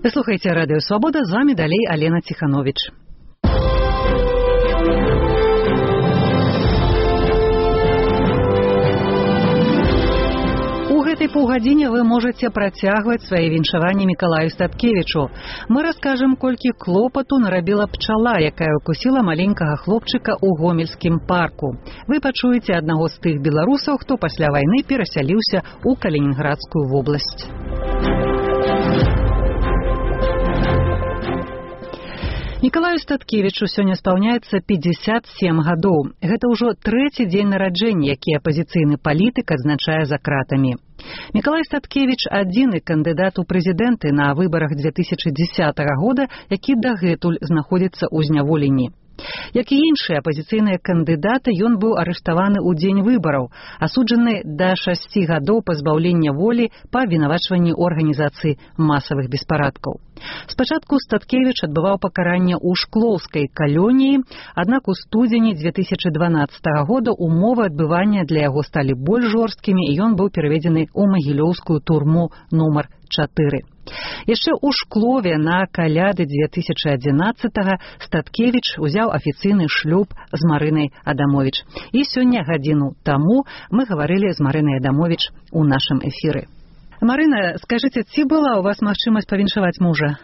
Вы слухаеце радыё Свабода, з вами далей Алена Ціхановіч. У гэтай паўгадзіне вы можаце працягваць свае віншаванні Мікалаю Статкевічу. Мы раскажам, колькі клопату нарабіла пчала, якая укусіла маленькага хлопчыка ў гомельскім парку. Вы пачуеце аднаго з тых беларусаў, хто пасля вайны перасяліўся ў Калінінградскую вобласць. Мікалаю Статкевічу сёння спаўняецца 57 гадоў. Гэта ўжо трэці дзень нараджэння, які апазіцыйны палітык адзначае за кратамі. Мікалай Статкевіч – адзіны кандыдат у прэзідэнты на выбарах 2010 года, які дагэтуль знаходзіцца ў зняволенні. Як і іншыя апазіцыйныя кандыдаты, ён быў арыштаваны ў дзень выбараў, асуджаны да 6 гадоў пазбаўлення волі па абвінавачванні ў арганізацыі масавых беспарадкаў. Спачатку Статкевіч адбываў пакаранне ў шклоўскай калоніі, аднак у студзені 2012 года умовы адбывання для яго сталі больш жорсткімі, і ён быў пераведзены ў магілёўскую турму нумар 4. Яшчэ ў Шклове на каляды 2011-го Статкевіч узяў афіцыйны шлюб з Марынай Адамовіч. І сёння гадзіну таму мы гаварылі з Марынай Адамовіч у нашым эфіры. Марына, скажыце, ці была у вас магчымасць павіншаваць мужа?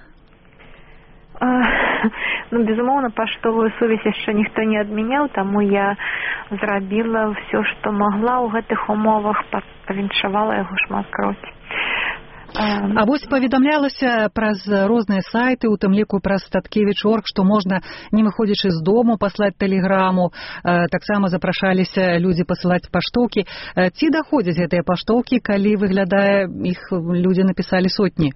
Безумоўна, паштовую сувязь яшчэ ніхто не адмяняў, таму я зрабіла ўсё, што магла ў гэтых умовах, павіншавала яго шматкроць. А вось паведамлялася праз розныя сайты, у тым ліку праз Статкевіч.орг, што можна, не выходзячы з дому, паслаць тэлеграму, таксама запрашаліся людзі пасылаць паштоўкі. Ці даходзяць гэтыя паштоўкі, калі, выглядае, іх людзі напісалі сотні?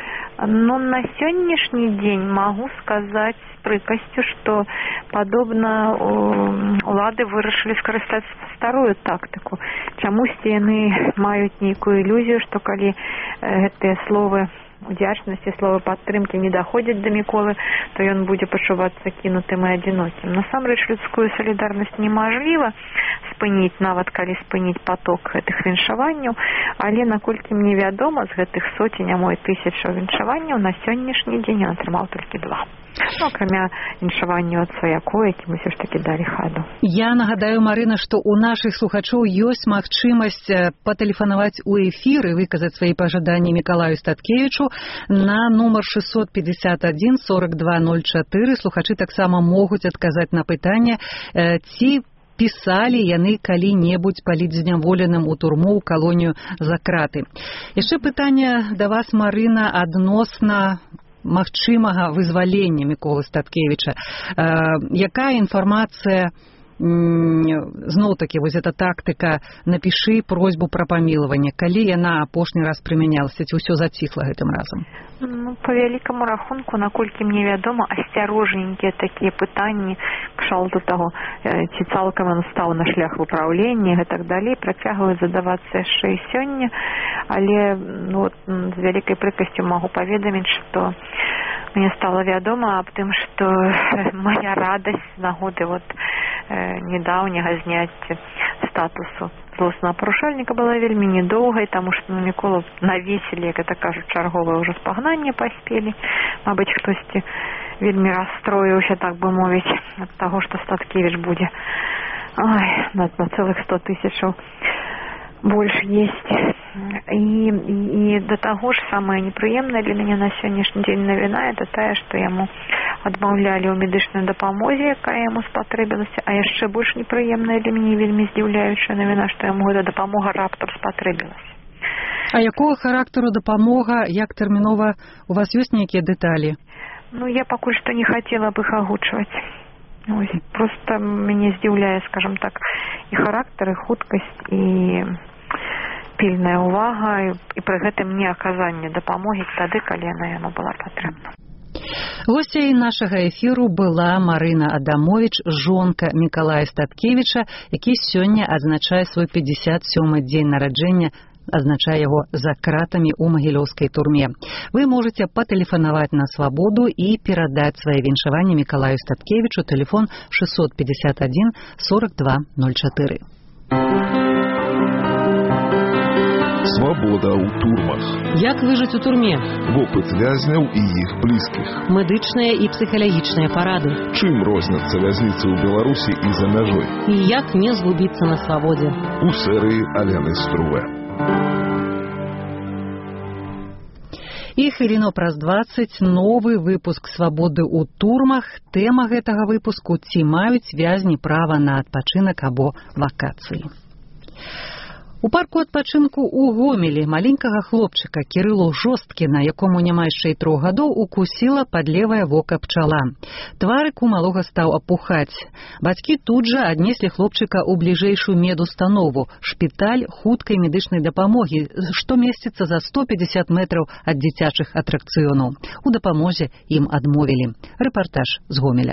На сённяшні дзень магу сказаць з прыкасцю, што падобна улады вырашылі скарыстаць старую тактыку. Чамусьці яны маюць нейкую ілюзію, што калі гэтыя словы удзячнасці, словы падтрымкі не даходзяць да Міколы, то ён будзе пачувацца кінутым і адзінокім. Насамрэч, людскую салідарнасць немажліва спыніць, нават калі спыніць поток гэтых віншаванняў, але, наколькі мне вядома, з гэтых сотень, а мо і тысячаў віншаванняў на сённяшні дзень ён атрымаў толькі 2. Акрамя віншаванняў ад сваякоў, якім усё ж такі далі хаду. Я нагадаю, Марына, што у нашых слухачоў ёсць магчымасць патэлефанаваць у эфір і выказаць свае пажаданні Мікалаю Статкевічу на нумар 651 4204. Слухачы таксама могуць адказаць на пытанне, ці пісалі яны калі-небудзь палітзняволеным у турму, ў калонію за краты. Яшчэ пытанне да вас, Марына, адносна магчымага вызвалення Міколы Статкевіча. Якая інфармацыя, зноў-такі, вось эта тактыка «напішы просьбу пра памілаванне», калі яна апошні раз прымянялася, ці ўсё заціхла гэтым разам? Па вялікаму рахунку, наколькі мне вядома, асцярожненькія такія пытанні кшалт до таго, ці цалкам ён стаў на шлях выпраўлення і так далей, працягваюць задавацца яшчэ і сёння, але з вялікай прыкасцю магу паведаміць, што мне стала вядома аб тым, што моя радасць з нагоды недаўняга зняцця статусу злоснага парушальніка была вельмі недоўгай, таму што на Міколу навесілі, як это кажуць, чарговае ўжо спагнанне паспелі. Мабыць, хтосьці вельмі расстроіўся, так бы мовіць, ад таго, што Статкевіч будзе на цэлых 100 тысячаў больш есць. І да таго ж самае непрыемнае для мяне на сённяшні дзень навіна, это тая, што яму адмаўлялі ў медычнай дапамозе, якая яму спатрэбілася, а яшчэ больш непрыемная для мяне, вельмі здзіўляючая навіна, што яму гэта дапамога раптам спатрэбілася. А якога характару дапамога, як тэрмінова, у вас ёсць нейкія дэталі? Я пакуль што не хацела б іх агучваць. Просто мяне здзіўляе, скажам так, і характар, і хуткасць, і пільная ўвага, і пры гэтым не аказанне дапамогі тады, калі яна яму была патрэбна. Госцяй нашага эфіру была Марына Адамовіч, жонка Мікалая Статкевіча, які сёння адзначае свой 57-й дзень нараджэння, азначае яго за кратамі ў магілёўскай турме. Вы можаце патэлефанаваць на Свабоду і перадаць свае віншаванні Мікалаю Статкевічу. Тэлефон 651 4204. Свабода ў турмах. Як выжыць у турме? Вопыт вязняў і іх блізкіх. Медычныя і псіхалагічныя парады. Чым розняцца вязніцы ў Беларусі і за мяжой? І як не згубіцца на свабодзе? У серыі Алены Струве. І хвіліно праз 20 новы выпуск «Свабоды ў турмах». Тэма гэтага выпуску – ці маюць вязні права на адпачынак або вакацыі. У парку адпачынку ў Гомелі маленькага хлопчыка Кірылу Жосткіна, якому няма яшчэ і 3 гадоў, укусіла пад левае вока пчала. Тварык у малога стаў апухаць. Бацькі тут жа аднеслі хлопчыка ў бліжэйшую медустанову – шпіталь хуткай медычнай дапамогі, што месціцца за 150 метраў ад дзіцячых атракцыёнаў. У дапамозе ім адмовілі. Рэпартаж з Гомеля.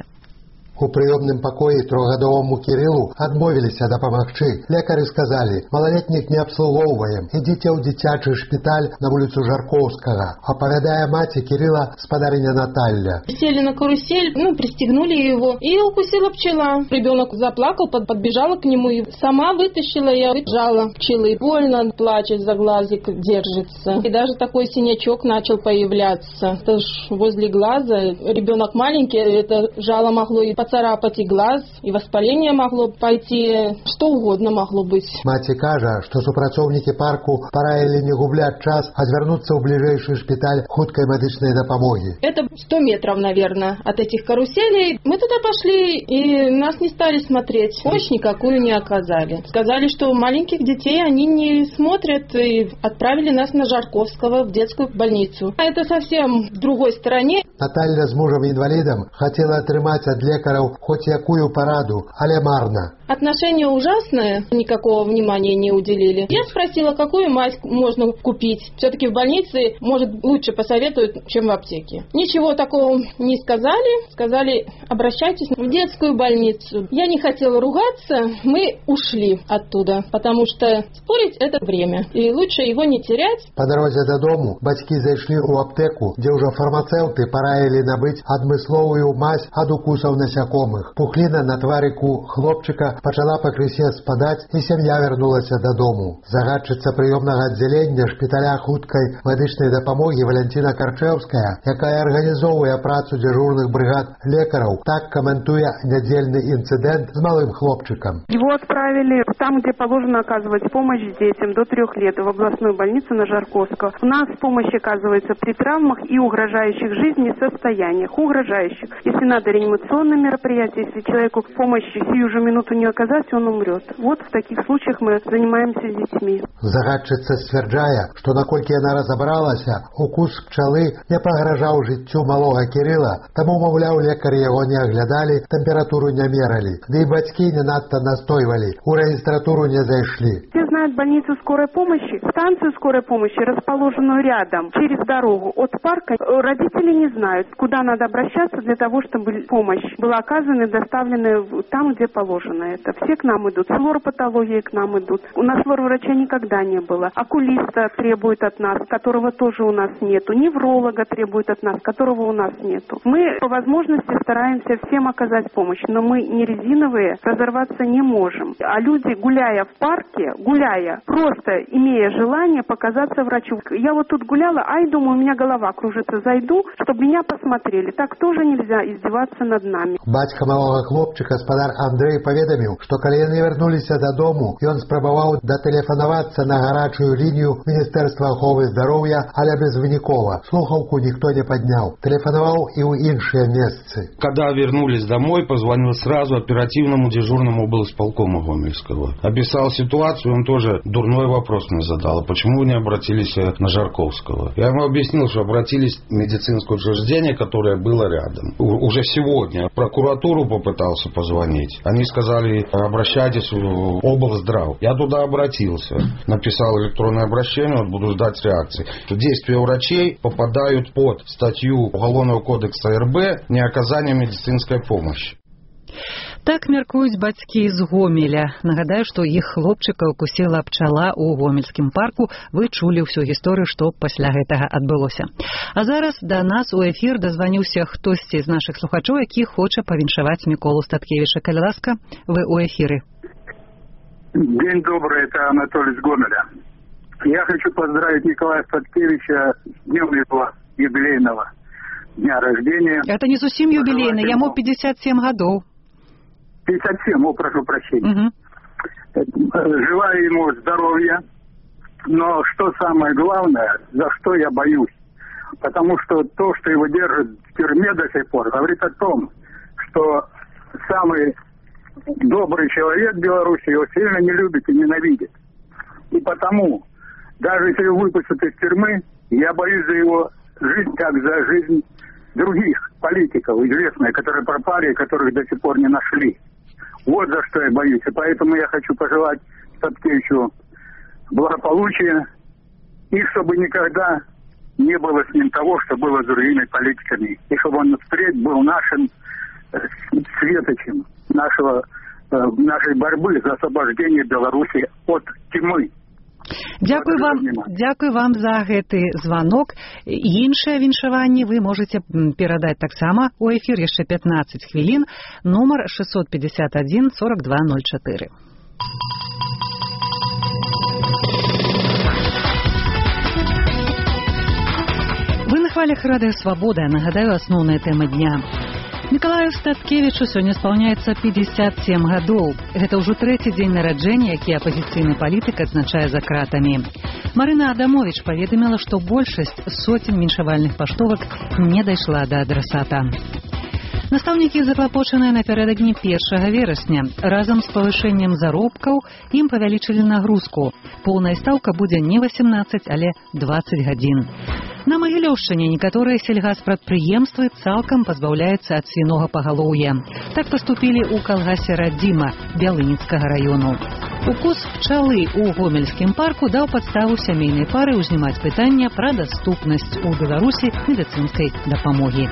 У прыёмным пакоі 3гадоваму Кірылу адмовіліся дапамагчы. Лекары сказалі: малалетніх не абслугоўваем, ідзіце ў дзіцячы шпіталь на вуліцу Жарковскага. Апавядае маці Кірыла, спадарыня Наталья. Сели на карусель, пристегнули его, и укусила пчела. Ребенок заплакал, подбежала к нему и сама вытащила и отжала пчелы. Больно, плачет, за глазик держится. И даже такой синячок начал появляться. Это ж возле глаза. Ребенок маленький, это жало могло и поцарапать и глаз, и воспаление могло пойти, что угодно могло быть. Маці кажа, што супрацоўнікі парку параілі не губляць час, а звярнуцца ў бліжэйшы шпіталь хуткай медычнай дапамогі. Это 100 метров, наверное, от этих каруселей. Мы туда пошли, и нас не стали смотреть. Помощь никакую не оказали. Сказали, что маленьких детей они не смотрят, и отправили нас на Жарковского в детскую больницу. А это совсем в другой стороне. Наталья з мужем-інвалідам хотела атрымаць ад лекараў хоть якую параду, але марна. Отношение ужасное, никакого внимания не уделили. Я спросила, какую мазь можно купить. Все-таки в больнице, может, лучше посоветуют, чем в аптеке. Ничего такого не сказали. Сказали, обращайтесь в детскую больницу. Я не хотела ругаться, мы ушли оттуда, потому что спорить это время, и лучше его не терять. По дороге до дому бацькі зайшлі ў аптэку, дзе ўжо фармацэўты параілі набыць адмысловую мазь ад укусаў насякомых. Пухліна на тварыку хлопчыка пачала пакрысе спадаць, і сям'я вярнулася дадому. Загадчыца прыёмнага аддзялення шпіталя хуткай медычнай дапамогі Валентина Карчэўская, якая арганізоўвае працу дзяжурных брыгад лекараў, так каментуе нядзельны інцыдэнт з малым хлопчыком. Его отправили там, где положено оказывать помощь детям до 3 лет, в областную больницу на Жарковского. У нас помощь оказывается при травмах и угрожающих жизни состояниях. Угрожающих. Если надо реанимационные мероприятия, если человеку помощь сию же минуту не оказать, он умрет. Вот в таких случаях мы занимаемся с детьми. Загадчыца сцвярджае, што наколькі яна разабралася, укус пчалы не пагражаў жыццю малога Кірыла, таму, маўляў, лекары яго не аглядалі, тэмпературу не мералі. Ды і бацькі не надта настойвалі, у рэгістратуру не зайшлі. Все знают больницу скорой помощи, станцию скорой помощи, расположенную рядом, через дорогу от парка. Родители не знают, куда надо обращаться для того, чтобы помощь была оказана и доставлена там, где положено это. Все к нам идут. С флоропатологией к нам идут. У нас флорврача никогда не было. Окулиста требует от нас, которого тоже у нас нету. Невролога требует от нас, которого у нас нету. Мы по возможности стараемся всем оказать помощь, но мы не резиновые, разорваться не можем. А люди, гуляя в парке, просто имея желание показаться врачу. Я вот тут гуляла, думаю, у меня голова кружится, зайду, чтобы меня посмотрели. Так тоже нельзя издеваться над нами. Бацька малога хлопчыка, спадар Андрэй, паведаміў, што калі яны вярнуліся дадому, ён спрабаваў датэлефанавацца на гарачую лінію Міністэрства аховы здароўя, але безвынікова. Слухаўку ніхто не падняў. Тэлефанаваў і ў іншыя месцы. Когда вернулись домой, позвонил сразу оперативному дежурному облсполкома Гомельского. Описал ситуацию, он тоже дурной вопрос мне задал. Почему вы не обратились на Жарковского? Я ему объяснил, что обратились в медицинское учреждение, которое было рядом. Уже сегодня. Прокуратуру попытался позвонить. Они сказали, обращайтесь в облздрав. Я туда обратился. Написал электронное обращение, вот буду ждать реакции. Действия врачей попадают под статью Уголовного кодекса РБ «Неоказание медицинской помощи». Так мяркуюць бацькі з Гомеля. Нагадаю, што іх хлопчыка укусіла пчала ў гомельскім парку. Вы чулі ўсю гісторыю, што пасля гэтага адбылося. А зараз да нас у эфір дазваніўся хтосьці з нашых слухачоў, які хоча павіншаваць Міколу Статкевіча. Калі ласка, вы ў эфіры. День добрый, это Анатолий из Гомеля. Я хочу поздравить Николая Статкевича с днем его юбилейного дня рождения. Это не зусім юбилейный, ему 57 годов. 57, прошу прощения. Желаю ему здоровья, но что самое главное, за что я боюсь, потому что то, что его держат в тюрьме до сих пор, говорит о том, что самый добрый человек в Беларуси его сильно не любит и ненавидит. И потому, даже если его выпустят из тюрьмы, я боюсь за его жизнь, как за жизнь других политиков, известных, которые пропали, которых до сих пор не нашли. Вот за что я боюсь. И поэтому я хочу пожелать Статкевичу благополучия, и чтобы никогда не было с ним того, что было с другими политиками. И чтобы он впредь был нашим светочем нашей борьбы за освобождение Беларуси от тьмы. Дякую вам за гэты звонок. Іншыя віншаванні вы можете перадаць таксама у эфір яшчэ 15 хвілін. Нумар 651 4204. Вы на хвалях Радыё Свабода. Нагадаю, асноўная тэма дня. Мікалаю Статкевічу сёння спаўняецца 57 гадоў. Гэта ўжо трэці дзень нараджэння, які апазіцыйны палітык адзначае за кратамі. Марына Адамовіч паведаміла, што большасць сотень віншавальных паштовак не дайшла да адрасата. Настаўнікі заклапочаныя напярэдадні 1 верасня. Разам з павышэннем заробкаў ім павялічылі нагрузку. Поўная стаўка будзе не 18, але 20 гадзін. На Магілёўшчыне некаторыя сельгаспрадпрыемствы цалкам пазбаўляюцца ад свінога пагалоўя. Так паступілі ў калгасе Радзіма Бялыніцкага раёну. Укус пчалы ў Гомельскім парку даў падставу сямейнай пары ўзнімаць пытанне пра даступнасць у Беларусі медыцынскай дапамогі.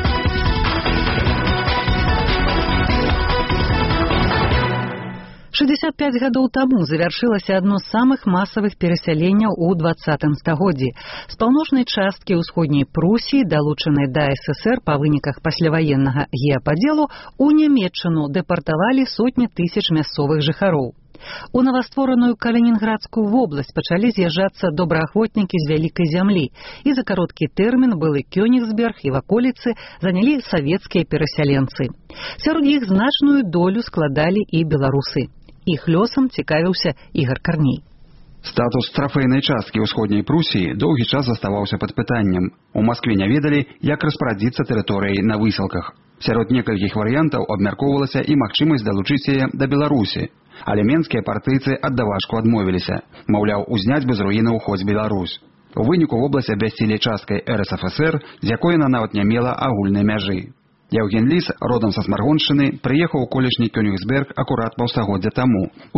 «65 гадоў таму завяршылася адно з самых масавых перасяленняў у 20 стагоддзі. З паўночнай часткі ўсходняй Прусіі, далучанай да ССР па выніках пасляваеннага геападзелу, у Нямецчыну дэпартавалі сотні тысяч мясцовых жыхароў. У новаствораную Калінінградскую вобласць пачалі з'язджацца добраахвотнікі з вялікай зямлі, і за кароткі тэрмін былы Кёнігсберг і ваколіцы занялі савецкія перасяленцы. Сярод іх значную долю складалі і беларусы. Іх лёсам цікавіўся Ігар Карней. Статус трафейнай часткі ўсходняй Прусіі доўгі час заставаўся пад пытаннем. У Маскве не ведалі, як распарадзіцца тэрыторыяй на высілках. Сярод некалькіх варыянтаў абмяркоўвалася і магчымасць далучыць яе да Беларусі. Але менскія партыйцы аддавашку адмовіліся. Маўляў, узняць бы з руінаў хоць Беларусь. У выніку вобласць абвясцілі часткай РСФСР, з якой яна нават не мела агульнай мяжы. Яўген Ліс, родам са Смаргоншчыны, прыехаў у колішні Кёнігсберг акурат паўстагоддзя таму, у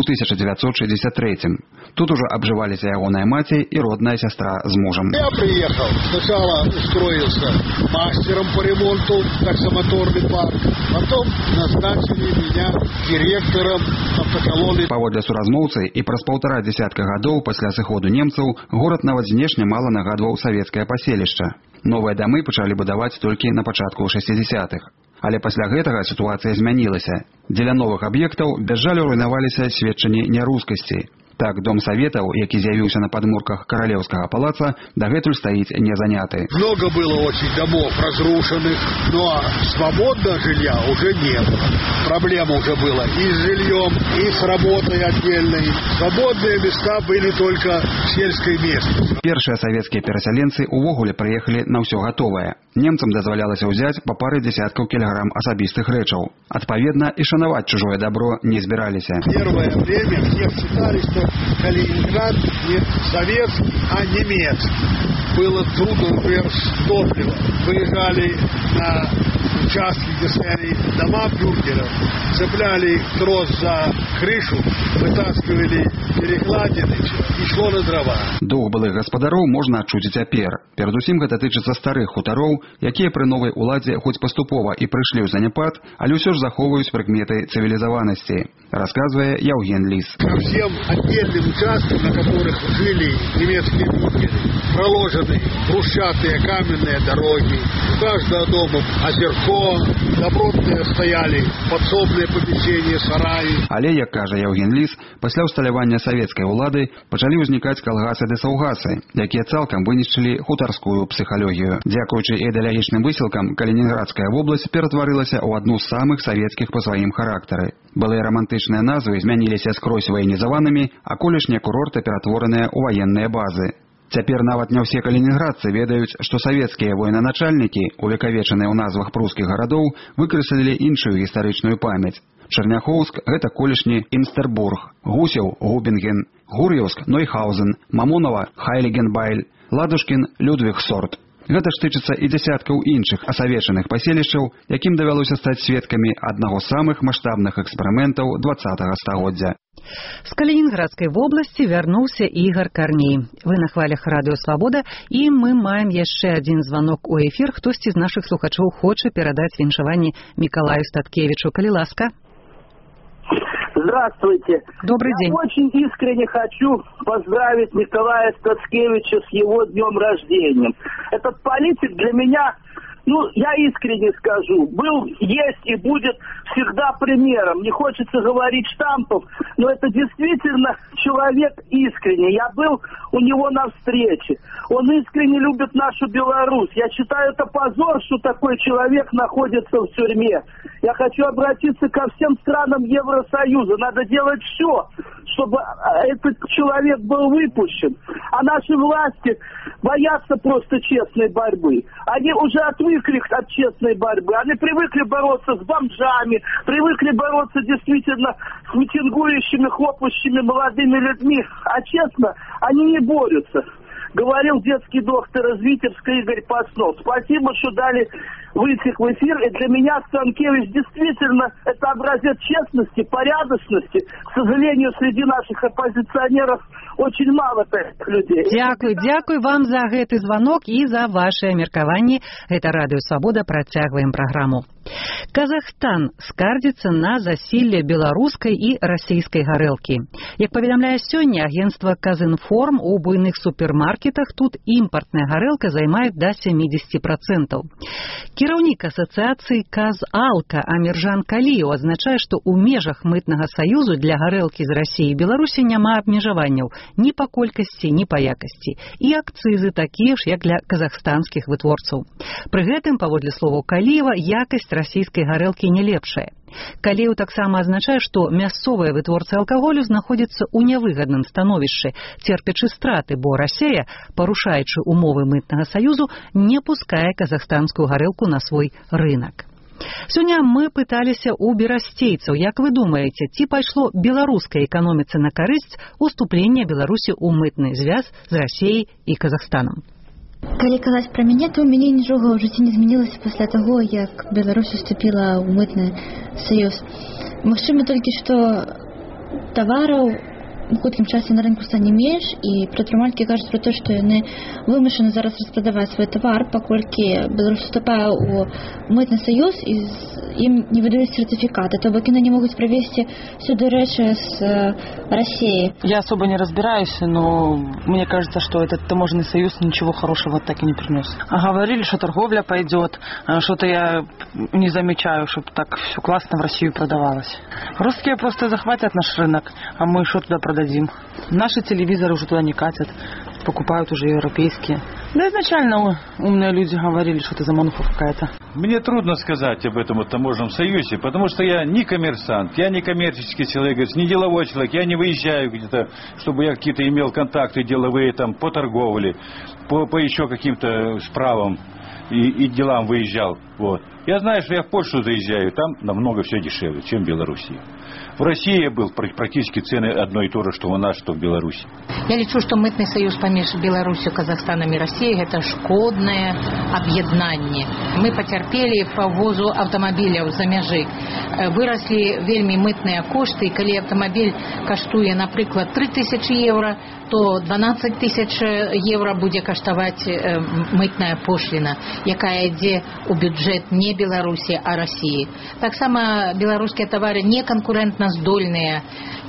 1963-м. Тут ужо абжываліся ягоная маці і родная сястра з мужам. Я приехал, сначала устроился мастером по ремонту таксомоторный парк, потом назначили меня директором автоколоны. Паводле суразмоўцы і праз 1,5 дзесятка гадоў пасля сыходу немцаў горад нават знешне мала нагадваў савецкае паселішча. Новыя дамы пачалі будаваць толькі на пачатку 60-х. Але пасля гэтага сітуацыя змянілася. Дзеля новых аб'ектаў без жалю руйнаваліся сведчанні нярускасці. Так, дом Советаў, які з'явіўся на падмурках Каралеўскага палаца, дагэтуль стаіць не заняты. Много было очень домов разрушенных, но свободного жилья уже не было. Проблема уже была и с жильем, и с работой отдельной. Свободные места были только в сельской местности. Першыя савецкія перасяленцы увогуле прыехалі на ўсё гатовае. Немцам дазвалялася ўзяць па пары дзесяткаў кілаграм асабістых рэчаў. Адпаведна, і шанаваць чужое добро не збіраліся. Первое время все считали, что Калининград не советский, а немецкий. Было трудно, например, с топливом. Выезжали на участки, где стояли дома бюргеров, цепляли трос за крышу, вытаскивали перекладины и шло на дрова. Дух былых гаспадароў можна адчуць і цяпер. Перадусім гэта тычыцца старых хутароў, якія пры новай уладзе хоць паступова і прыйшлі ў заняпад, але ўсё ж захоўваюць прыкметы цывілізаванасці, расказвае Яўген Ліс. Ко всем отдельным участкам, на которых жили немецкие бюргеры, проложены брусчатые каменные дороги, у каждого дома озерко, все добротные стояли, подсобные помещения, сараи. Але, як кажа Яўген Ліс, пасля ўсталявання савецкай улады пачалі ўзнікаць калгасы ды саўгасы, якія цалкам вынішчылі хутарскую псіхалогію. Дзякуючы ідэалагічным высілкам, Калінінградская вобласць ператварылася ў адну з самых савецкіх па сваім характары. Былыя рамантычныя назвы змяніліся скрозь ваенізаванымі, а колішнія курорты ператвораныя ў ваенныя базы. Цяпер нават не ўсе калінінградцы ведаюць, што савецкія военначальнікі, увекавечаныя ў назвах прускіх гарадоў, выкарысталі іншую гістарычную памяць. Чарняхоўск – гэта колішні Імстербург, Гусеў – Губінген, Гур'еўск – Нойхаузен, Мамонова – Хайлігенбайль, Ладушкін – Людвігсорт. Гэта ж тычыцца і дзясяткаў іншых асавечаных паселішчаў, якім давялося стаць сведкамі аднаго з самых маштабных эксперыментаў 20-го стагоддзя. З Калінінградскай вобласці вярнуўся Ігар Карней. Вы на хвалях Радыё Свабода, і мы маем яшчэ адзін званок у эфір. Хтосьці з нашых слухачоў хоча перадаць віншаванні Мікалаю Статкевічу. Калі ласка. Здравствуйте. Добрый день. Я очень искренне хочу поздравить Николая Статкевича с его днем рождения. Этот политик для меня, я искренне скажу, был, есть и будет всегда примером. Не хочется говорить штампов, но это действительно человек искренний. Я был у него на встрече. Он искренне любит нашу Беларусь. Я считаю, это позор, что такой человек находится в тюрьме. Я хочу обратиться ко всем странам Евросоюза. Надо делать все, чтобы этот человек был выпущен. А наши власти боятся просто честной борьбы. Они уже отвыкли от честной борьбы. Они привыкли бороться с бомжами, привыкли бороться действительно с митингующими, хлопающими молодыми людьми. А честно, они не борются. Говорил детский доктор из Витебска Игорь Паснов. Спасибо, что дали выйти в эфир. И для меня Станкевич действительно это образец честности, порядочности. К сожалению, среди наших оппозиционеров очень мало таких людей. Дякую вам за гэты звонок и за ваши меркаванні. Это Радыё Свабода, працягваем праграму. Казахстан скардзіцца на засілле беларускай і расійскай гарэлкі. Як паведамляе сёння агентства Казінформ, у буйных супермаркетах тут імпартная гарэлка займае да 70%. Кіраўнік асацыяцыі Казалка Аміржан Каліеў адзначае, што ў межах мытнага саюзу для гарэлкі з Расіі і Беларусі няма абмежаванняў ні па колькасці, ні па якасці. І акцызы такія ж, як для казахстанскіх вытворцаў. Пры гэтым, паводле словаў Каліева, якасць расійскай гарэлкі не лепшая. Каліеў таксама адзначае, што мясцовыя вытворцы алкаголю знаходзяцца ў нявыгадным становішчы, церпячы страты, бо Расія, парушаючы умовы мытнага саюзу, не пускае казахстанскую гарэлку на свой рынок. Сёння мы пыталіся ў берасцейцаў, як вы думаеце, ці пайшло беларускай эканоміцы на карысць уступлення Беларусі ў мытны звяз з Расіяй і Казахстанам? Калі казаць пра мяне, то ў мяне нічога ў жыцці не змянілася пасля таго, як Беларусь уступіла ў мытны саюз. Магчыма толькі, што тавараў у хуткім часе на рынку стане менш, і прадпрымальнікі кажуць пра то, што яны вымушаны зараз распрадаваць свой тавар, паколькі Беларусь уступае ў мытны саюз, і ім не выдаюць сертификаты, то бок яны не могуць привезти сюда рэчы с России. Я особо не разбираюсь, но мне кажется, что этот таможенный союз ничего хорошего так и не принес. Говорили, что торговля пойдет, что-то я не замечаю, чтобы так все классно в Россию продавалось. Русские просто захватят наш рынок, а мы что туда продадим? Наши телевизоры уже туда не катят, покупают уже европейские. Да изначально умные люди говорили, что это замануха какая-то. Мне трудно сказать об этом таможенном союзе, потому что я не коммерсант, я не коммерческий человек, не деловой человек, я не выезжаю где-то, чтобы я какие-то имел контакты деловые там по торговле, по еще каким-то справам и делам выезжал. Вот. Я знаю, что я в Польшу заезжаю, там намного все дешевле, чем в Беларуси. В России я был, практически цены одно и то же, что у нас, что в Беларуси. Я лічу, што мытны саюз паміж Беларусю, Казахстанам і Расіяй гэта шкоднае аб'яднанне. Мы пацярпелі па ввозу аўтамабіляў за мяжы. Выраслі вельмі мытныя кошты, і калі аўтамабіль каштуе, напрыклад, 3000 евро, то 12 000 евро будзе каштаваць мытная пошліна, якая ідзе ў бюджэт не Беларусі, а Расіі. Таксама беларускія тавары не канкурэнтна здольныя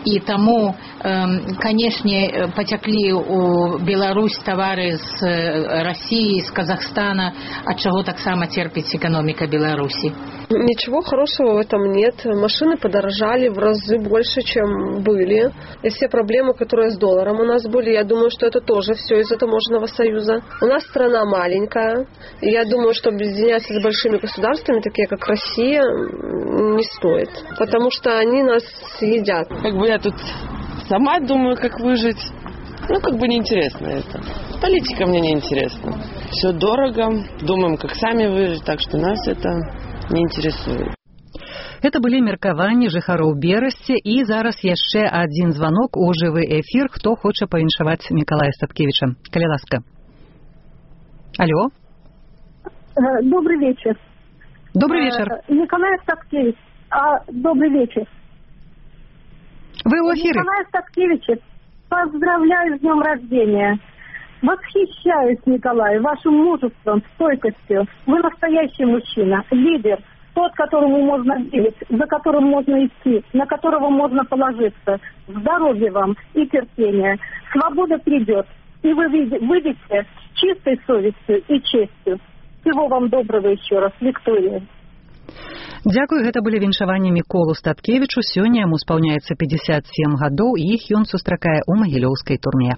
і таму, канешне, пацяклі ў Беларусь тавары з России, з Казахстана, ад чаго таксама церпіць экономика Беларуси. Ничего хорошего в этом нет. Машины подорожали в разы больше, чем были. И все проблемы, которые с долларом у нас были, я думаю, что это тоже все из-за таможенного союза. У нас страна маленькая, и я думаю, что объединяться с большими государствами, такие как Россия, не стоит. Потому что они нас едят. Как бы я тут сама думаю, как выжить. Ну, как бы неинтересно это. Политика мне не интересна. Все дорого, думаем, как сами выжить, так что нас это не интересует. Это былі меркаванні жыхароў Берасці, і зараз яшчэ адзін званок у жывы эфір. Хто хоча павіншаваць Мікалая Статкевіча? Калі ласка. Алло. Добрый вечер. Добрый вечер. Николай Статкевич. Добрый вечер. Вы в эфире. Николай Статкевич, поздравляю с днем рождения. Восхищаюсь, Николай, вашим мужеством, стойкостью. Вы настоящий мужчина, лидер, тот, которому можно верить, за которым можно идти, на которого можно положиться. Здоровья вам и терпения. Свобода придет, и вы выйдете с чистой совестью и честью. Всего вам доброго еще раз, Виктория. Дзякуй, гэта былі віншаванні Міколу Статкевічу. Сёння яму спаўняецца 57 гадоў, і іх ён сустракае ў магілёўскай турме.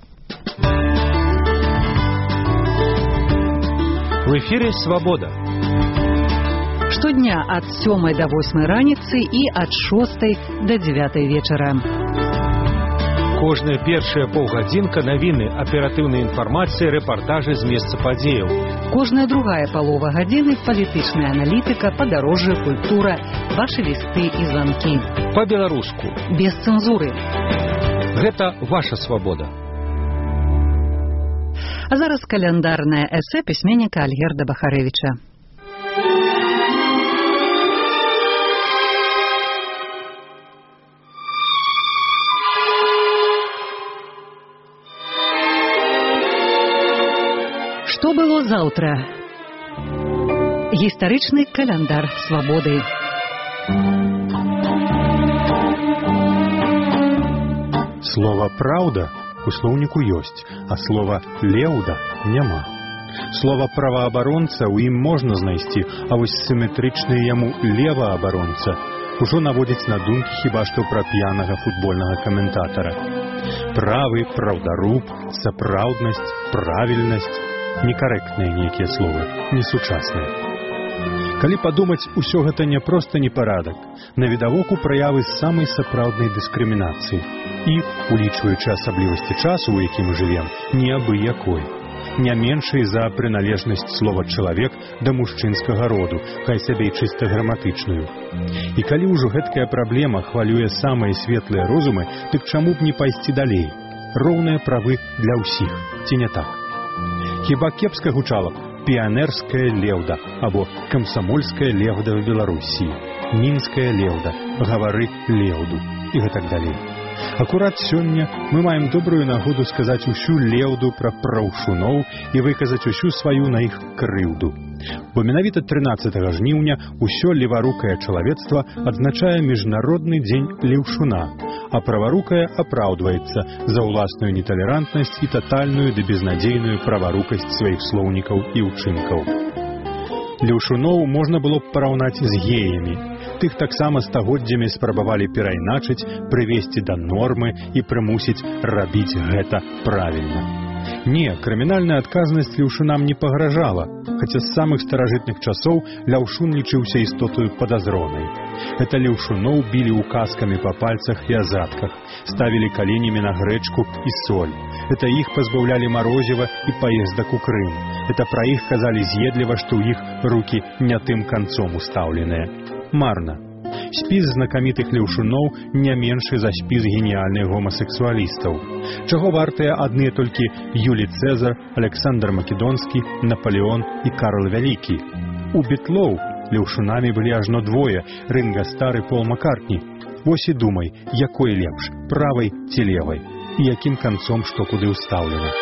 В эфире «Свобода». Штодня ад 7 до 8 раніцы і ад 6 до 9 вечара. Кожная першая паўгадзінка навіны, аператыўная інфармацыя, рэпартажы з месца падзеяў. Кожная другая палова гадзіны палітычная аналітыка, падарожжа, культура, вашы лісты і званкі. Па-беларуску. Без цэнзуры. Гэта ваша свабода. А зараз каляндарнае эсэ пісьменніка Альгерда Бахарэвіча. Што было заўтра? Гістарычны каляндар свабоды. Слова «праўда» у слоўніку ёсць, а слова «леўда» няма. Слова «праваабаронца» ў ім можна знайсці, а вось сіметрычны яму «леваабаронца» ужо наводзіць на думкі хіба што пра п'янага футбольнага каментатара. Правы, праўдаруб, сапраўднасць, правільнасць – некарэктныя нейкія словы, несучасныя. Калі падумаць, усё гэта не проста непарадак, навідавоку праявы самай сапраўднай дыскрымінацыі і, улічваючы асаблівасці часу, у якім мы жывем, не абы-якой. Не меншай за прыналежнасць слова «чалавек» да мужчынскага роду, хай сябе і чыста граматычную. І калі ўжо гэткая праблема хвалюе самыя светлыя розумы, дык чаму б не пайсці далей? Роўныя правы для ўсіх, ці не так? Хіба кепска гучала б піянерская леўда або камсамольская леўда в Беларусі, мінская леўда, гавары леўду і гэтак далей. Акурат сёння мы маем добрую нагоду сказаць усю леўду пра праўшуноў і выказаць усю сваю на іх крыўду. Бо менавіта 13 жніўня усё леварукае чалавецтва адзначае міжнародны дзень леўшуна, а праварукае апраўдваецца за ўласную неталерантнасць і татальную ды безнадзейную праварукасць сваіх слоўнікаў і ўчынкаў. Леўшуноў можна было б параўнаць з геямі. Тых таксама стагоддзямі спрабавалі перайначыць, прывесці да нормы і прымусіць рабіць гэта правільна. Не, крымінальная адказнасць леўшунам не пагражала, хаця з самых старажытных часоў ляўшун лічыўся істотаю падазронай. Это леўшуноў білі указкамі па пальцах і азадках, ставілі каленямі на грэчку і соль. Это іх пазбаўлялі марозіва і паездак у Крым. Это пра іх казалі з'едліва, што ў іх рукі не тым канцом устаўленыя. Марна. Спіс знакамітых леўшуноў не меншы за спіс геніяльных гомасексуалістаў. Чаго вартыя адныя толькі Юлій Цэзар, Александр Македонскі, Наполеон і Карл Вялікі. У бітлоў леўшунамі былі ажно двое – Ринга Стар і Пол Маккартні. Вось і думай, якой лепш – правай ці левай, і якім канцом што куды ўстаўлена.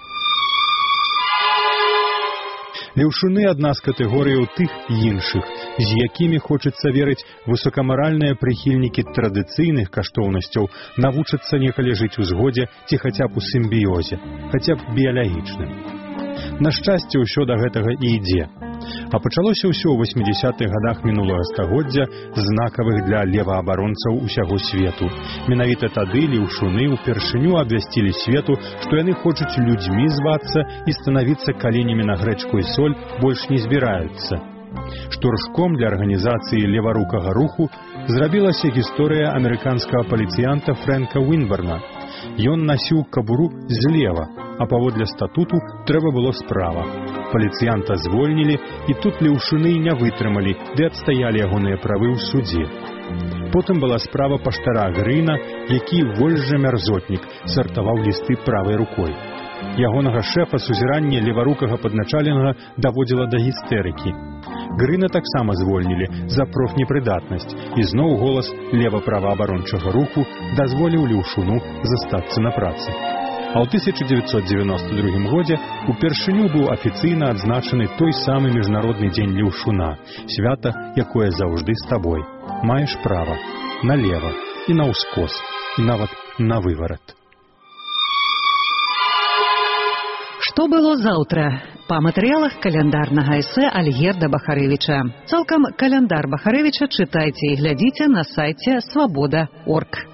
Леўшуны адна з катэгорыяў тых іншых, з якімі, хочацца верыць, высокамаральныя прыхільнікі традыцыйных каштоўнасцяў навучацца некалі жыць у згодзе ці хаця б у сімбіёзе, хаця б біялагічным. На шчасце, ўсё да гэтага і ідзе. А пачалося ўсё ў 80-х гадах мінулага стагоддзя знакавых для леваабаронцаў усяго свету. Менавіта тады леўшуны ўпершыню абвясцілі свету, што яны хочуць людзьмі звацца і станавіцца каленямі на грэчку і соль больш не збіраюцца. Штуршком для арганізацыі леварукага руху зрабілася гісторыя амерыканскага паліцыянта Фрэнка Уінберна. Ён насіў кабуру злева, а паводле статуту трэба было справа. Паліцыянта звольнілі, і тут леўшуны не вытрымалі, ды адстаялі ягоныя правы ў судзе. Потым была справа паштара Грына, які вольжа мярзотнік сартаваў лісты правай рукой. Ягонага шэфа сузіранне леварукага падначаленага даводзіла да гістэрыкі. Грына таксама звольнілі за профнепрыдатнасць, і зноў голас лева-праваабарончага руху дазволіў леўшуну застацца на працы. А ў 1992 годзе упершыню быў афіцыйна адзначаны той самы міжнародны дзень леўшуна, свята, якое заўжды з табой. Маеш права налева і на ўскос, і нават на выварат. Што было заўтра? Па матэрыялах каляндарнага эсэ Альгерда Бахарэвіча. Цалкам каляндар Бахарэвіча чытайце і глядзіце на сайце свабода.орг.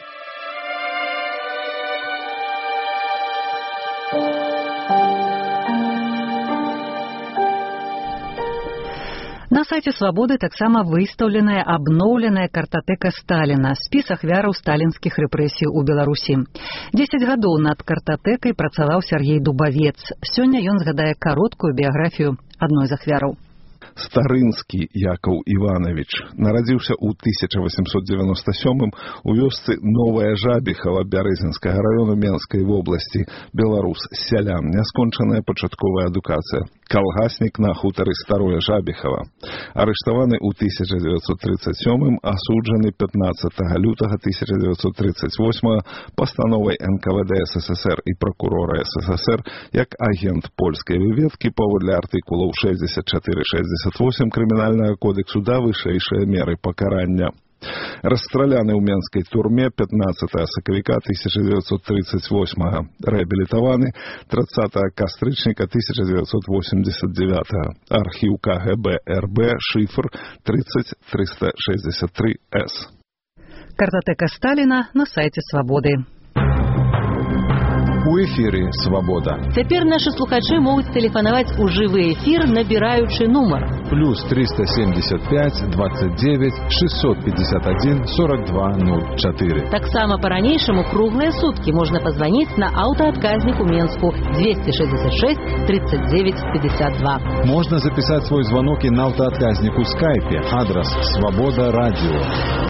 На сайце «Свабоды» таксама выстаўленая абноўленая картатэка Сталіна, спіс ахвяраў сталінскіх рэпрэсій у Беларусі. 10 гадоў над картатэкай працаваў Сяргей Дубавец. Сёння ён згадае кароткую біяграфію адной з ахвяраў. Старынскі Якаў Іванович нарадзіўся ў 1897 у вёсцы Новая Жабіхава Бярэзінскага раёну Менскай вобласці. Беларус, сялян, няскончаная пачатковая адукацыя. Калгаснік на хутары Старое Жабіхава. Арыштаваны ў 1937, асуджаны 15 лютага 1938 пастановай НКВД СССР і прокурора СССР як агент польскай выведкі паводле артыкулаў 64-68 крымінальнага кодексу да вышэйшыя меры пакарання. Расстраляны ў менскай турме 15 сакавіка 1938, рэабілітаваны 30 кастрычніка 1989. Архіў КГБ РБ, шифр 30363С. Картатэка Сталіна на сайце «Свабоды». У эфіры «Свабода». Цяпер нашы слухачы могуць тэлефанаваць у жывы эфір, набіраючы нумар. Плюс 375 29 651 42 04. Таксама па-ранейшаму круглыя суткі можна пазваніць на аўтаадказнік у Менску 266 39 52. Можна запісаць свой званок і на аўтаадказніку Скайпе. Адрас «Свабода радио».